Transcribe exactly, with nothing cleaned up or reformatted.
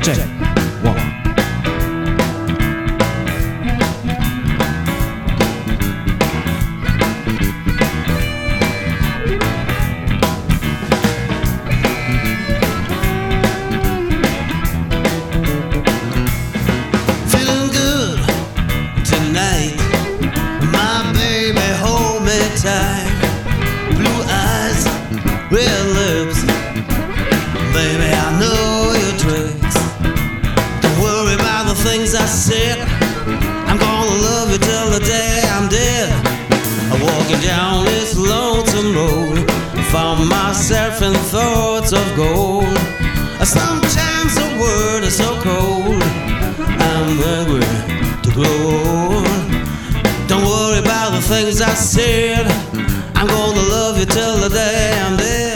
check, one. Feeling good tonight, my baby hold me tight. Blue eyes, red lips, baby I know your tricks. Don't worry about the things I said, I'm gonna love you till the day I'm dead. I'm walking down this lonesome road, found myself in thoughts of gold. Sometimes the word is so cold, I'm hungry to grow old. Don't worry about the things I said, I'm gonna love you till the day I'm dead.